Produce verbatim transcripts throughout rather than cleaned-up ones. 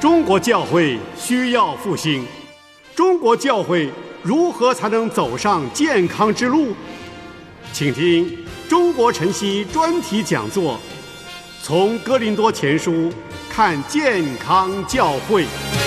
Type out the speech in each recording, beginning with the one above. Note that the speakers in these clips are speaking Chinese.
中国教会需要复兴，中国教会如何才能走上健康之路？请听中国晨曦专题讲座，从哥林多前书看健康教会。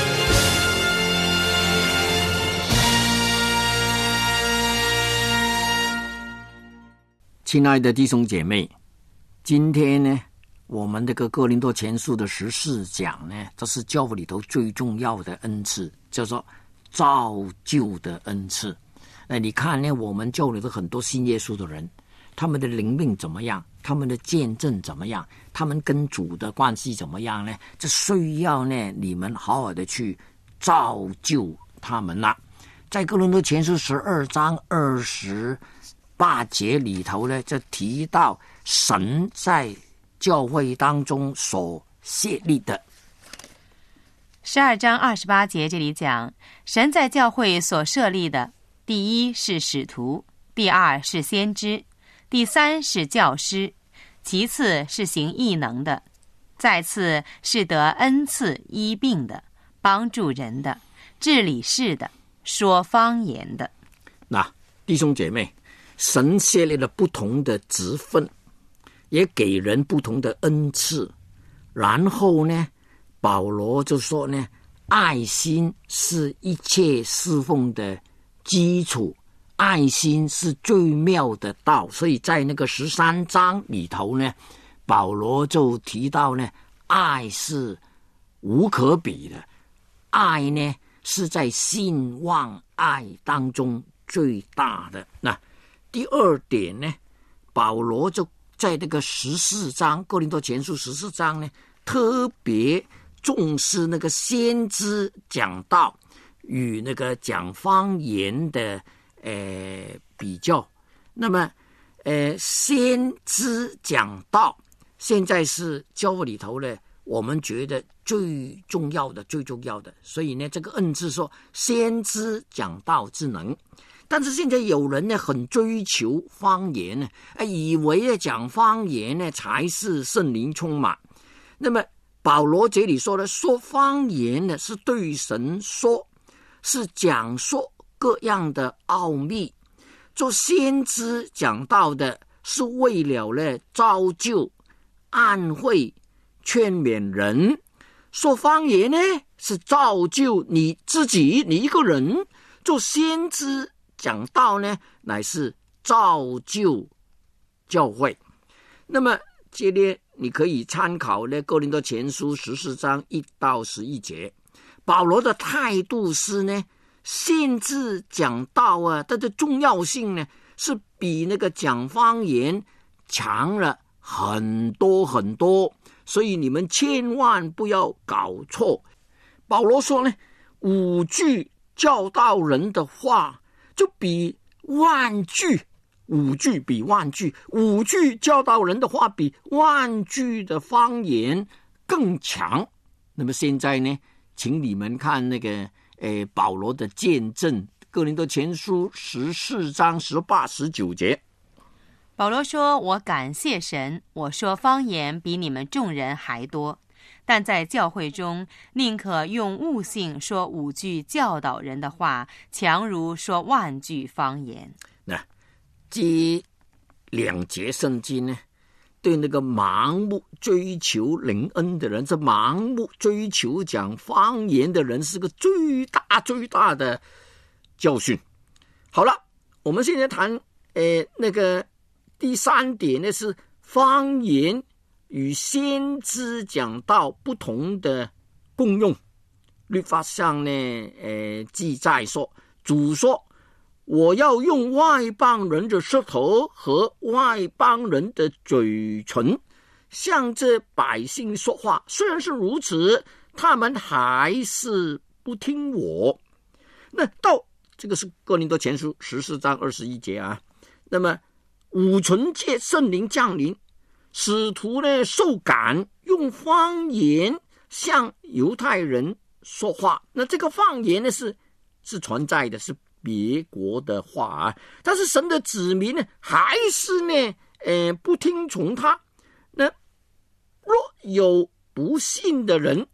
亲爱的弟兄姐妹，今天呢，我们这个哥林多前书的十四讲呢，这是教会里头最重要的恩赐，叫做造就的恩赐。那你看呢，我们教会里头很多信耶稣的人，他们的灵命怎么样？他们的见证怎么样？他们跟主的关系怎么样呢？这需要呢你们好好的去造就他们了。在哥林多前书十二章二十八节里头呢，就提到神在教会当中所设立的。 十二章二十八节这里讲，神在教会所设立的，第一是使徒，第二是先知，第三是教师，其次是行异能的，再次是得恩赐医病的，帮助人的，治理事的，说方言的。 那弟兄姐妹，神设立了不同的职分，也给人不同的恩赐。然后呢，保罗就说呢，爱心是一切侍奉的基础，爱心是最妙的道。所以在那个十三章里头呢，保罗就提到呢，爱是无可比的，爱呢是在信望爱当中最大的。那第二点呢，保罗就在这个十四章哥林多前书十四章呢，特别重视那个先知讲道与那个讲方言的呃比较。那么呃先知讲道现在是教会里头呢，我们觉得最重要的最重要的，所以呢这个恩赐说先知讲道之能。但是现在有人呢很追求方言呢，以为讲方言呢才是圣灵充满。那么保罗这里说的说方言呢，是对神说，是讲说各样的奥秘。做先知讲道的是为了呢造就、安慰、劝勉人。说方言呢是造就你自己，你一个人。做先知讲道呢，乃是造就教会。那么接着你可以参考呢哥林多前书十四章一到十一节，保罗的态度是呢，先知讲道啊，它的重要性呢是比那个讲方言强了很多很多，所以你们千万不要搞错。保罗说呢，五句教导人的话就比万句，五句比万句，五句教导人的话比万句的方言更强。那么现在呢，请你们看那个呃保罗的见证，哥林多前书十四章十八十九节。 保罗说，我感谢神，我说方言比你们众人还多，但在教会中宁可用悟性说五句教导人的话，强如说万句方言。 那这两节圣经呢，对那个盲目追求灵恩的人，这盲目追求讲方言的人是个最大最大的教训。好了，我们现在谈呃那个第三点呢，是方言与先知讲道不同的功用。律法上呢呃记载说，主说，我要用外邦人的舌头和外邦人的嘴唇向这百姓说话，虽然是如此，他们还是不听我。那到这个是哥林多前书十四章二十一节啊。那么五旬节圣灵降临，使徒呢受感用方言向犹太人说话。那这个方言呢是是存在的，是别国的话啊，但是神的子民呢还是呢呃不听从他。那若有不信的人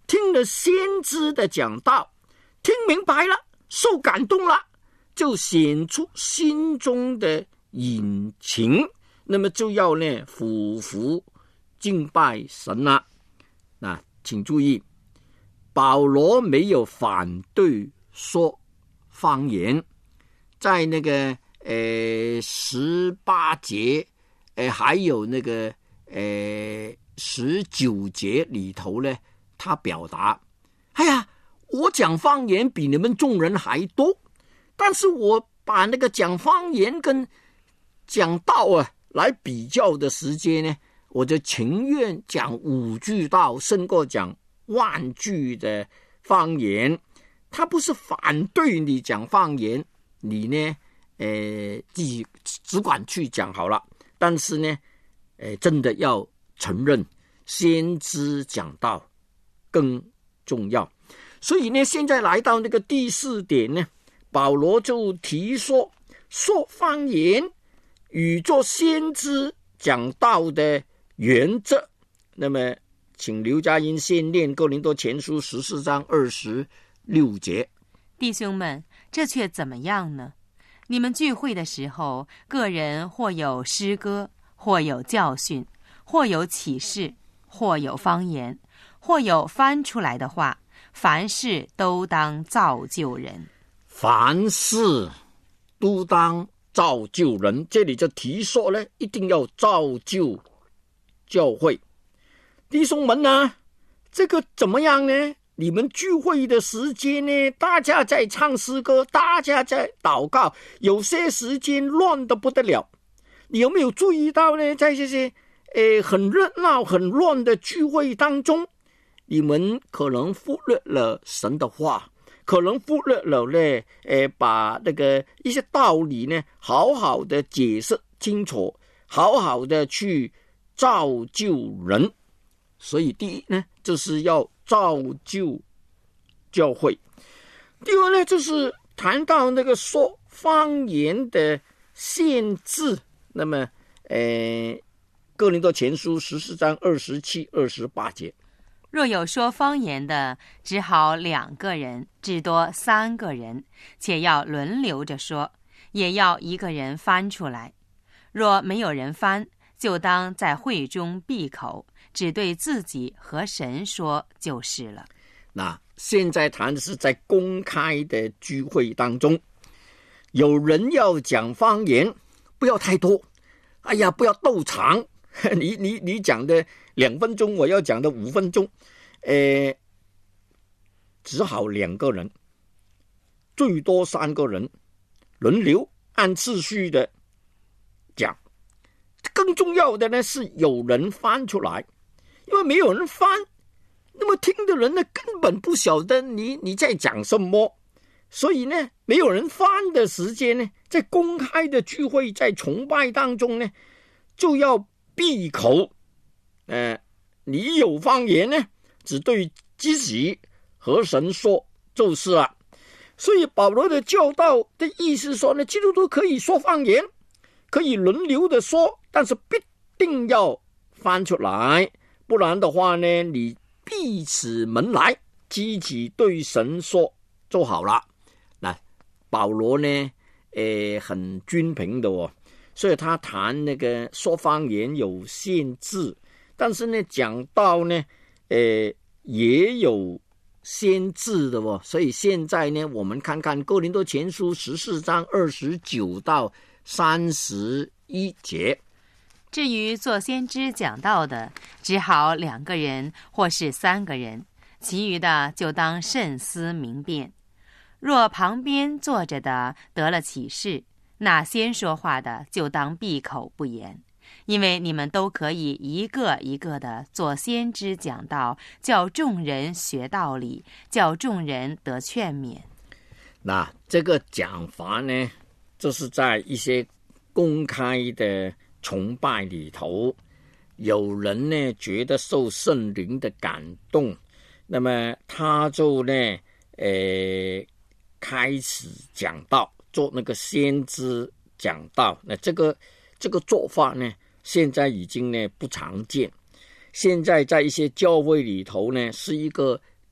听了先知的讲道，听明白了，受感动了，就显出心中的隐情，那么就要呢俯伏敬拜神了。那请注意，保罗没有反对说方言，在那个呃十八节，呃还有那个呃十九节里头呢，他表达，哎呀，我讲方言比你们众人还多，但是我把那个讲方言跟讲道啊来比较的时间呢，我就情愿讲五句道胜过讲万句的方言。他不是反对你讲方言，你呢呃自己只管去讲好了，但是呢呃真的要承认先知讲道更重要。所以呢现在来到那个第四点呢，保罗就提说说方言与做先知讲道的原则。那么请刘嘉音先念哥林多前书十四章二十六节。 弟兄们，这却怎么样呢？你们聚会的时候，个人或有诗歌，或有教训，或有启示，或有方言，或有翻出来的话，凡事都当造就人。 凡事都当造就人，这里就提说呢，一定要造就教会。弟兄们呢，这个怎么样呢？你们聚会的时间呢，大家在唱诗歌，大家在祷告，有些时间乱得不得了。你有没有注意到呢？在这些呃很热闹很乱的聚会当中，你们可能忽略了神的话，可能忽略了呢呃把那个一些道理呢好好的解释清楚，好好的去造就人。所以第一呢，就是要造就教会。第二呢，就是谈到那个说方言的限制。那么呃哥林多前书十四章二十七二十八节， 若有说方言的，只好两个人，至多三个人，且要轮流着说，也要一个人翻出来。若没有人翻，就当在会中闭口，只对自己和神说就是了。 那现在谈的是在公开的聚会当中，有人要讲方言，不要太多，哎呀，不要斗长，你你你讲的两分钟，我要讲的五分钟，呃，只好两个人，最多三个人，轮流按次序的讲。更重要的呢是有人翻出来，因为没有人翻，那么听的人呢根本不晓得你你在讲什么，所以呢没有人翻的时间呢，在公开的聚会，在崇拜当中呢，就要闭口。呃，你有方言呢，只对自己和神说就是了。所以保罗的教导的意思说呢，基督徒可以说方言，可以轮流的说，但是必定要翻出来，不然的话呢，你闭起门来，自己对神说就好了。那保罗呢，呃，很均平的哦，所以他谈那个说方言有限制，但是呢，讲道呢，呃，也有限制的哦。所以现在呢，我们看看哥林多前书十四章二十九到三十一节。 至于做先知讲道的，只好两个人或是三个人，其余的就当慎思明辨。若旁边坐着的得了启示，那先说话的就当闭口不言，因为你们都可以一个一个的做先知讲道，叫众人学道理，叫众人得劝勉。 那这个讲法呢，就是在一些公开的崇拜里头，有人呢觉得受圣灵的感动，那么他就呢呃开始讲道，做那个先知讲道。那这个这个做法呢，现在已经呢不常见。现在在一些教会里头呢，是一个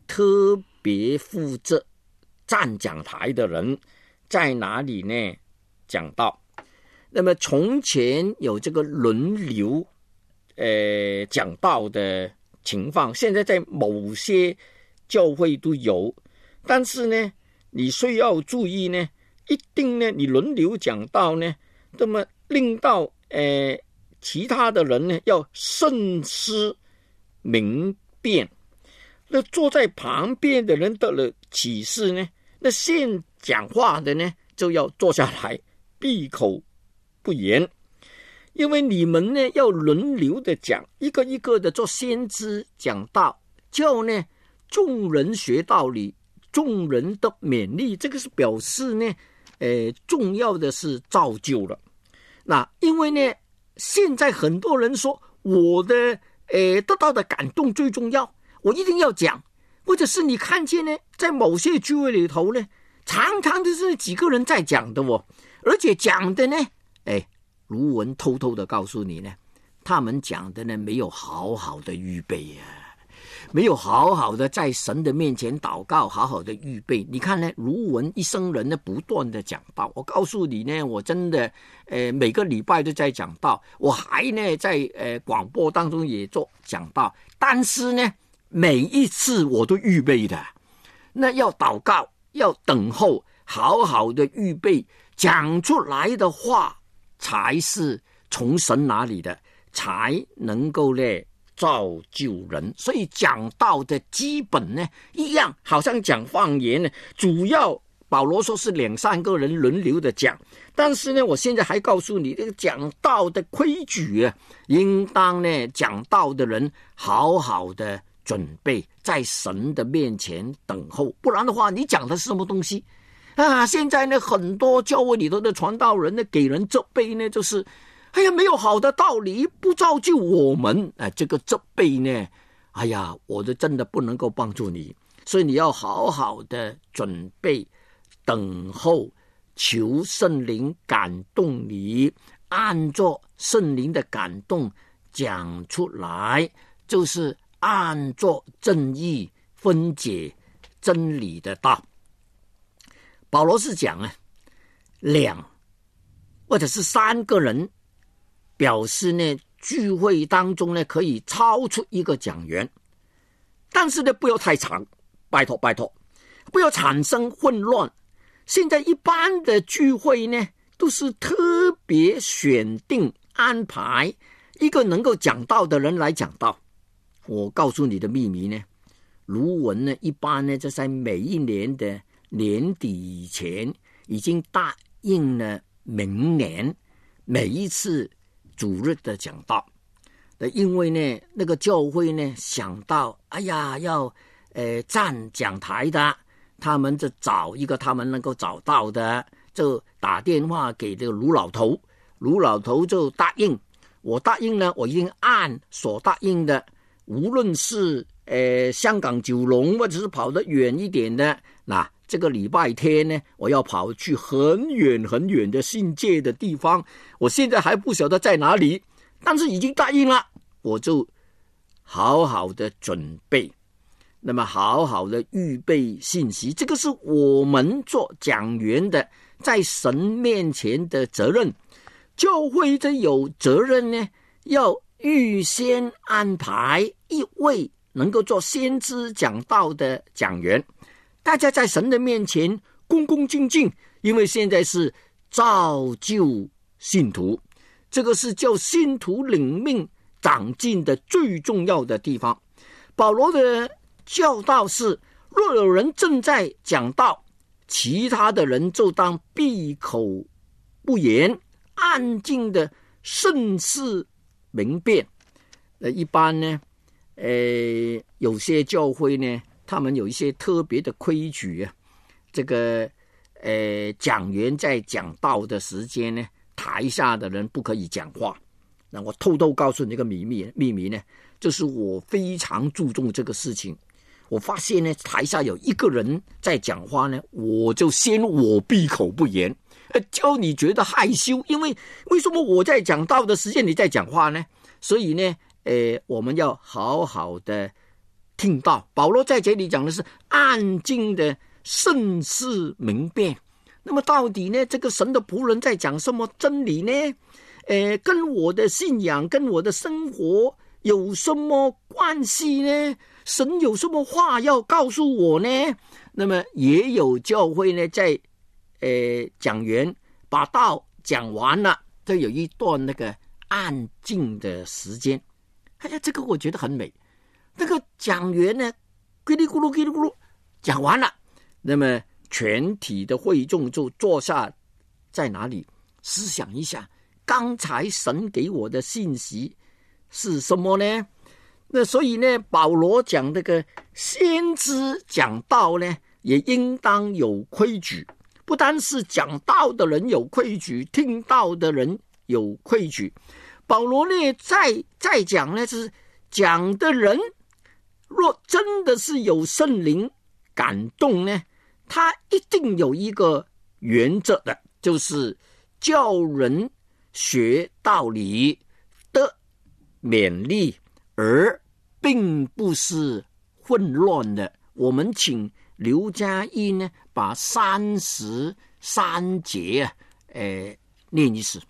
特别负责站讲台的人在哪里呢？讲道。那么从前有这个轮流呃讲道的情况，现在在某些教会都有，但是呢你需要注意呢，一定呢你轮流讲道呢，那么令到呃其他的人呢要慎思明辨。那坐在旁边的人得了启示呢，那先讲话的呢就要坐下来闭口不言，因为你们呢要轮流的讲，一个一个的做先知讲道，叫呢众人学道理，众人的勉励，这个是表示呢呃重要的是造就了。那因为呢现在很多人说我的呃得到的感动最重要，我一定要讲，或者是你看见呢在某些聚会里头呢常常就是几个人在讲的哦，而且讲的呢哎，卢文偷偷的告诉你呢，他们讲的呢没有好好的预备啊，没有好好的在神的面前祷告，好好的预备。你看呢，卢文一生人呢不断的讲道，我告诉你呢，我真的呃每个礼拜都在讲道，我还呢在呃广播当中也做讲道，但是呢每一次我都预备的，那要祷告，要等候，好好的预备，讲出来的话才是从神哪里的，才能够呢造就人。所以讲道的基本呢一样，好像讲方言呢，主要保罗说是两三个人轮流的讲，但是呢我现在还告诉你，这个讲道的规矩啊，应当呢讲道的人好好的准备，在神的面前等候，不然的话你讲的是什么东西啊？现在呢很多教会里头的传道人呢给人责备呢，就是哎呀没有好的道理，不造就我们啊，这个责备呢，哎呀我的真的不能够帮助你，所以你要好好的准备等候，求圣灵感动你，按照圣灵的感动讲出来，就是按照正义分解真理的道。保罗是讲啊，两或者是三个人，表示呢聚会当中呢可以超出一个讲员，但是呢不要太长，拜托拜托，不要产生混乱。现在一般的聚会呢都是特别选定安排一个能够讲道的人来讲道。我告诉你的秘密呢，卢文呢一般呢就在每一年的年底以前已经答应了明年每一次主日的讲道。因为呢那个教会呢想到哎呀要呃站讲台的，他们就找一个他们能够找到的，就打电话给这个卢老头，卢老头就答应，我答应了，我一定按所答应的，无论是呃香港九龙或者是跑得远一点的，那这个礼拜天呢我要跑去很远很远的新界的地方，我现在还不晓得在哪里，但是已经答应了，我就好好的准备，那么好好的预备信息，这个是我们做讲员的在神面前的责任。教会这有责任呢，要预先安排一位能够做先知讲道的讲员，大家在神的面前恭恭敬敬，因为现在是造就信徒，这个是叫信徒领命长进的最重要的地方。保罗的教导是，若有人正在讲道，其他的人就当闭口不言，安静的慎思明辨。呃，一般呢，呃，有些教会呢，他们有一些特别的规矩啊。这个呃，讲员在讲道的时间呢，台下的人不可以讲话。那我偷偷告诉你一个秘密，秘密呢，就是我非常注重这个事情。我发现呢，台下有一个人在讲话呢，我就先我闭口不言，呃，叫你觉得害羞，因为为什么我在讲道的时间你在讲话呢？所以呢，呃，我们要好好的听到。保罗在这里讲的是安静的慎思明辨。那么到底呢，这个神的仆人在讲什么真理呢？呃，跟我的信仰跟我的生活有什么关系呢？神有什么话要告诉我呢？那么也有教会呢，在呃讲员把道讲完了，就有一段那个安静的时间。哎呀，这个我觉得很美。那个讲员呢，叽里咕噜叽里咕噜讲完了，那么全体的会众就坐下，在哪里思想一下，刚才神给我的信息是什么呢？那所以呢，保罗讲这个先知讲道呢，也应当有规矩。不单是讲道的人有规矩，听道的人有规矩。保罗呢，再再讲呢，是讲的人若真的是有圣灵感动呢，他一定有一个原则的，就是叫人学道理的勉励，而并不是混乱的。我们请刘嘉一呢，把三十三节啊，呃，念一次。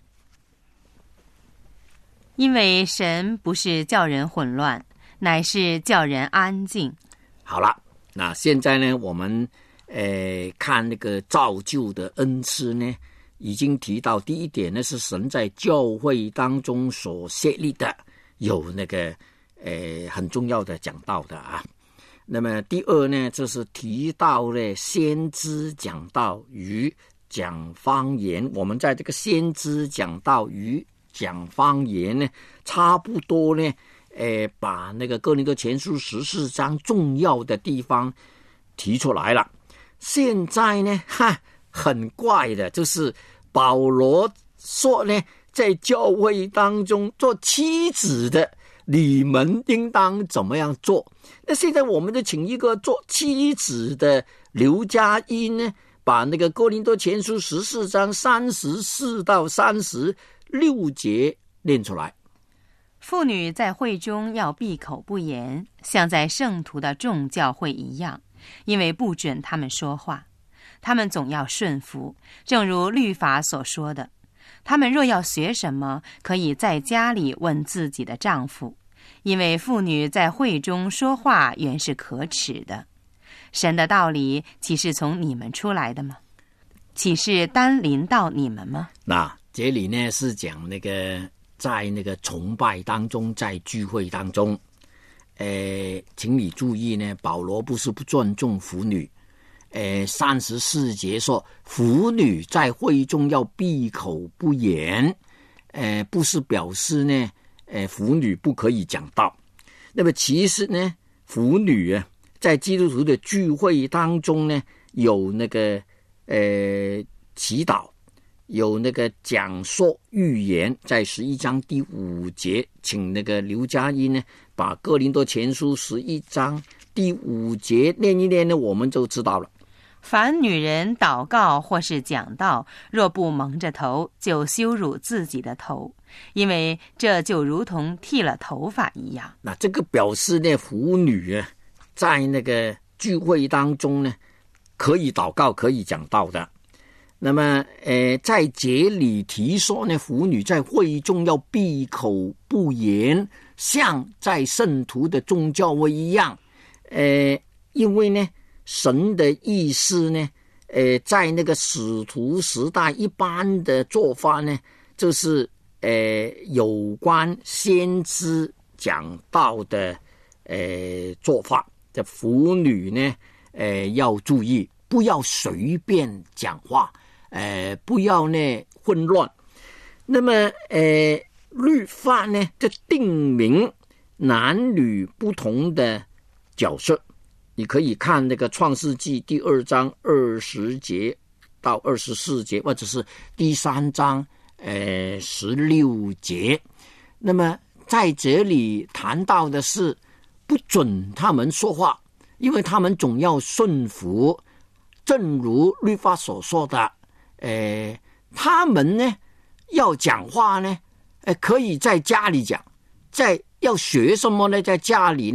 因为神不是叫人混乱，乃是叫人安静。 好了，那现在呢，我们呃看那个造就的恩赐呢，已经提到第一点呢，是神在教会当中所设立的，有那个呃很重要的讲道的啊。那么第二呢，就是提到了先知讲道与讲方言。我们在这个先知讲道与讲方言呢，差不多呢，呃，把那个哥林多前书十四章重要的地方提出来了。现在呢，哈，很怪的，就是保罗说呢，在教会当中做妻子的，你们应当怎么样做？那现在我们就请一个做妻子的刘嘉一呢，把那个哥林多前书十四章三十四到三十六节念出来。 妇女在会中要闭口不言，像在圣徒的众教会一样，因为不准他们说话。他们总要顺服，正如律法所说的。他们若要学什么，可以在家里问自己的丈夫，因为妇女在会中说话原是可耻的。神的道理岂是从你们出来的吗？岂是单临到你们吗？ 那这里呢，是讲那个在那个崇拜当中，在聚会当中，呃，请你注意呢，保罗不是不尊重妇女。呃，三十四节说，妇女在会中要闭口不言，呃，不是表示呢，呃，妇女不可以讲道。那么其实呢，妇女啊，在基督徒的聚会当中呢，有那个呃祈祷，有那个讲说预言，在十一章第五节，请那个刘嘉一呢，把哥林多前书十一章第五节念一念呢，我们就知道了。 凡女人祷告或是讲道，若不蒙着头，就羞辱自己的头，因为这就如同剃了头发一样。 那这个表示呢，妇女啊，在那个聚会当中呢，可以祷告，可以讲道的。那么，呃，在节里提说呢，妇女在会中要闭口不言，像在圣徒的众教会一样。呃，因为呢，神的意思呢，呃，在那个使徒时代一般的做法呢，就是呃有关先知讲道的呃做法的妇女呢，呃要注意，不要随便讲话，呃不要呢混乱。那么呃律法呢，就定明男女不同的角色。你可以看那个创世纪第二章二十节到二十四节，或者是第三章呃十六节。那么在这里谈到的是不准他们说话，因为他们总要顺服，正如律法所说的，呃，他们呢要讲话呢，呃，可以在家里讲，在要学什么呢，在家里呢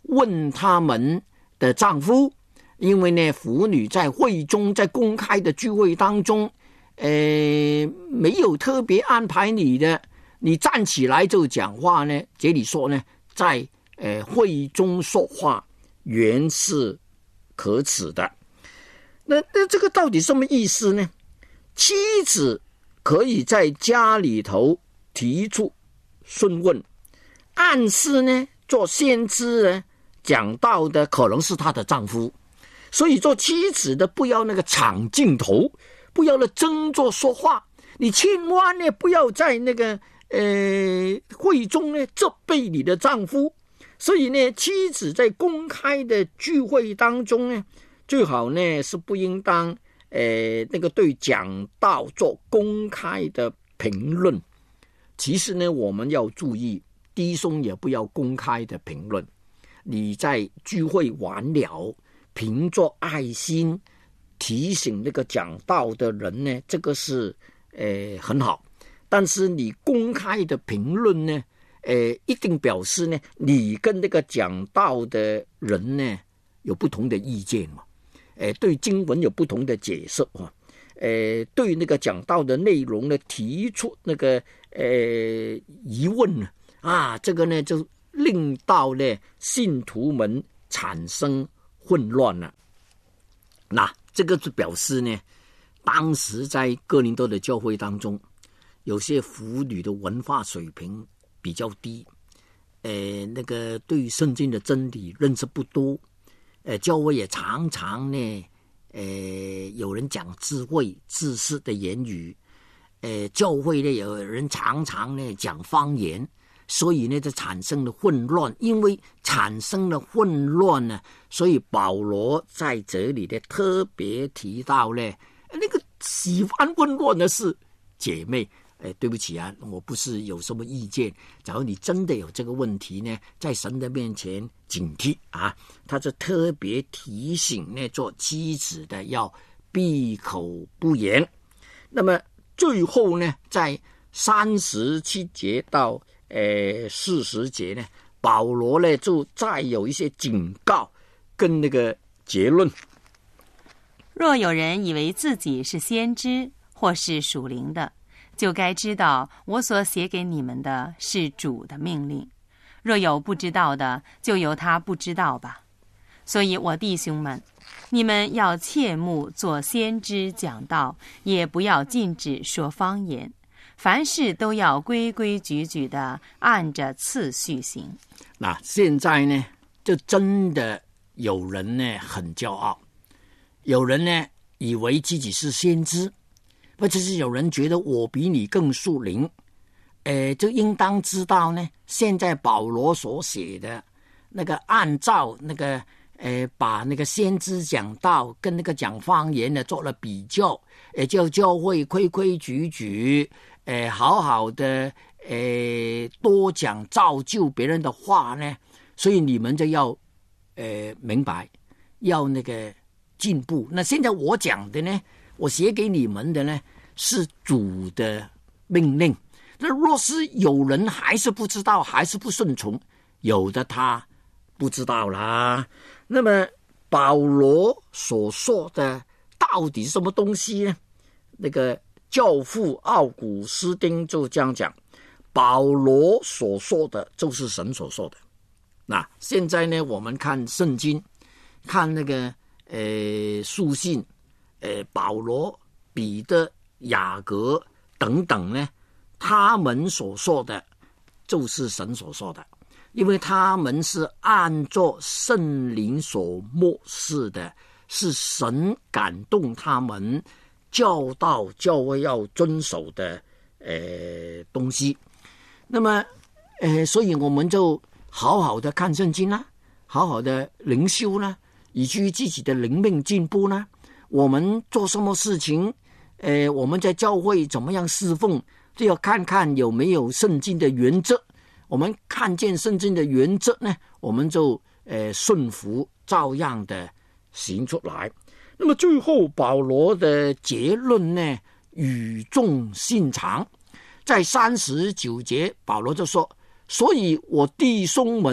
问他们的丈夫，因为呢，妇女在会中，在公开的聚会当中，呃，没有特别安排你的，你站起来就讲话呢。这里说呢，在呃会中说话，原是可耻的。那那这个到底什么意思呢？妻子可以在家里头提出询问，暗示呢，做先知呢讲道的可能是她的丈夫，所以做妻子的不要那个抢镜头，不要了争着说话，你千万呢不要在那个呃会中呢责备你的丈夫。所以呢，妻子在公开的聚会当中呢，最好呢是不应当呃那个对讲道做公开的评论。其实呢，我们要注意，弟兄也不要公开的评论。你在聚会完了，凭着爱心提醒那个讲道的人呢，这个是呃很好。但是你公开的评论呢，呃，一定表示呢，你跟那个讲道的人呢有不同的意见嘛，呃，对经文有不同的解释啊，呃，对那个讲道的内容呢提出那个呃疑问呢，啊，这个呢就令到呢信徒们产生混乱了。那这个就表示呢，当时在哥林多的教会当中，有些妇女的文化水平比较低，呃，那个对圣经的真理认识不多，呃，教会也常常呢，呃，有人讲智慧、知识的言语，呃，教会呢有人常常呢讲方言，所以呢就产生了混乱。因为产生了混乱呢，所以保罗在这里呢特别提到呢，那个喜欢混乱的是姐妹。哎，对不起啊，我不是有什么意见。假如你真的有这个问题呢，在神的面前警惕啊，他就特别提醒呢，做妻子的要闭口不言。那么最后呢，在三十七节到呃四十节呢，保罗呢就再有一些警告跟那个结论。 若有人以为自己是先知或是属灵的，就该知道我所写给你们的是主的命令。若有不知道的，就由他不知道吧。所以我弟兄们，你们要切勿做先知讲道，也不要禁止说方言，凡事都要规规矩矩的按着次序行。 那现在呢，就真的有人呢很骄傲，有人呢以为自己是先知，或者是有人觉得我比你更属灵，呃，就应当知道呢，现在保罗所写的那个按照那个呃，把那个先知讲道跟那个讲方言呢做了比较，呃，叫教会规规矩矩，呃，好好的，呃，多讲造就别人的话呢，所以你们就要呃明白，要那个进步。那现在我讲的呢，我写给你们的呢是主的命令。那若是有人还是不知道，还是不顺从，有的他不知道啦。那么保罗所说的到底是什么东西呢？那个教父奥古斯丁就这样讲，保罗所说的就是神所说的。那现在呢，我们看圣经，看那个呃书信，呃保罗、彼得、雅各等等呢，他们所说的就是神所说的，因为他们是按照圣灵所默示的，是神感动他们教导教会要遵守的呃东西。那么呃，所以我们就好好的看圣经啦，好好的灵修啦，以至于自己的灵命进步啦。我们做什么事情，呃，我们在教会怎么样侍奉，就要看看有没有圣经的原则。我们看见圣经的原则呢，我们就呃顺服，照样的行出来。那么最后保罗的结论呢，语重心长，在三十九节保罗就说，所以我弟兄们，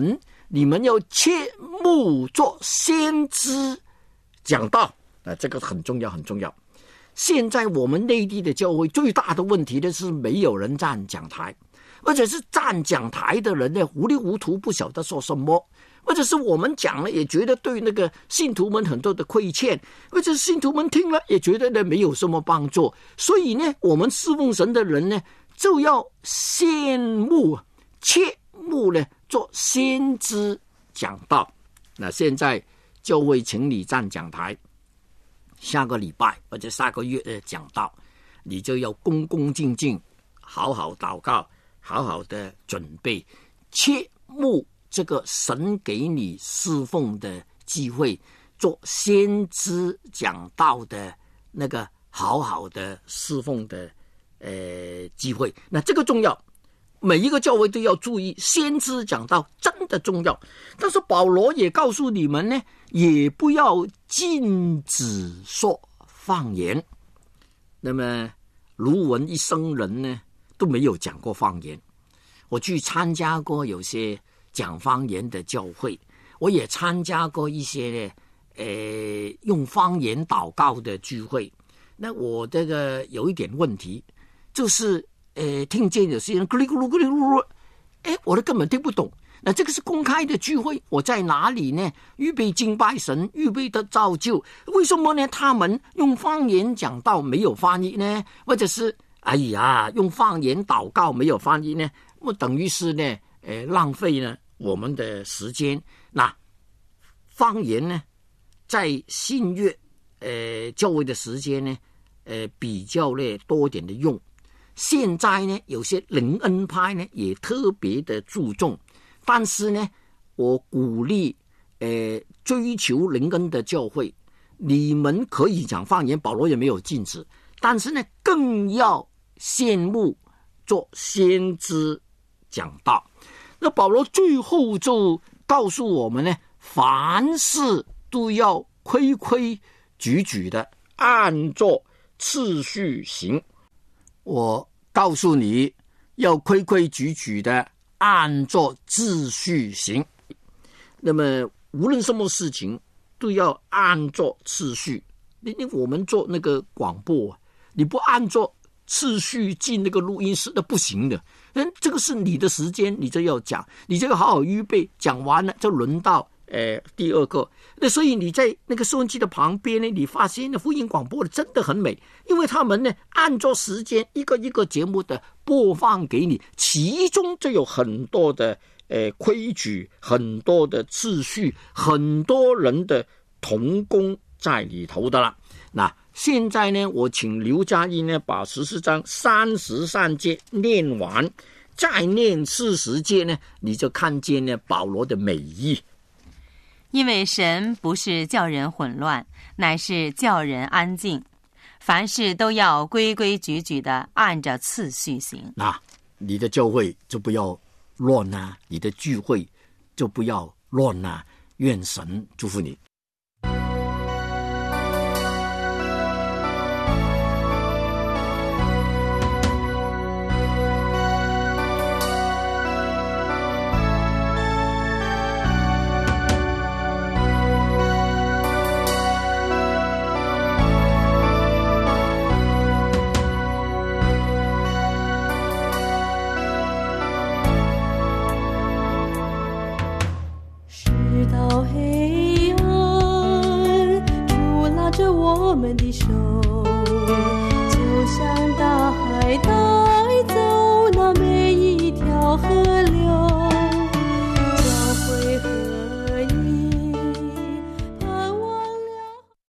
你们要切莫做先知讲道啊，这个很重要很重要。现在我们内地的教会最大的问题呢是没有人站讲台，或者是站讲台的人呢糊里糊涂不晓得说什么，或者是我们讲了也觉得对那个信徒们很多的亏欠，或者是信徒们听了也觉得呢没有什么帮助。所以呢我们侍奉神的人呢就要羡慕切慕呢做先知讲道。那现在教会请你站讲台，下个礼拜或者下个月的讲道，你就要恭恭敬敬好好祷告，好好的准备，切慕这个神给你侍奉的机会，做先知讲道的那个好好的侍奉的呃机会。那这个重要，每一个教会都要注意，先知讲道真的重要。但是保罗也告诉你们呢，也不要禁止说方言。那么卢文一生人呢都没有讲过方言，我去参加过有些讲方言的教会，我也参加过一些呢呃用方言祷告的聚会。那我这个有一点问题，就是呃听见有些人咕哩咕噜咕哩咕噜，哎，我都根本听不懂。那这个是公开的聚会，我在哪里呢？预备敬拜神，预备的造就，为什么呢？他们用方言讲道没有翻译呢？或者是哎呀，用方言祷告没有翻译呢？我等于是呢，呃，浪费呢我们的时间。那方言呢，在新约呃教会的时间呢，呃比较呢多一点的用。现在呢，有些灵恩派呢也特别的注重。但是呢，我鼓励呃追求灵恩的教会，你们可以讲方言，保罗也没有禁止，但是呢更要羡慕做先知讲道。那保罗最后就告诉我们呢，凡事都要规规矩矩的按照次序行。我告诉你要规规矩矩的按照秩序行，那么无论什么事情都要按照次序。你你我们做那个广播，你不按照次序进那个录音室，那不行的。嗯，这个是你的时间，你就要讲，你就要好好预备，讲完了就轮到呃第二个。那所以你在那个收音机的旁边呢，你发现福音广播的真的很美，因为他们呢按照时间一个一个节目的播放给你，其中就有很多的呃规矩，很多的秩序，很多人的同工在里头的了。那现在呢，我请刘嘉义呢把十四章三十三节念完，再念四十节呢，你就看见呢保罗的美意。 因为神不是叫人混乱，乃是叫人安静，凡事都要规规矩矩的按着次序行。 那你的教会就不要乱啊，你的聚会就不要乱啊，愿神祝福你。 我们的手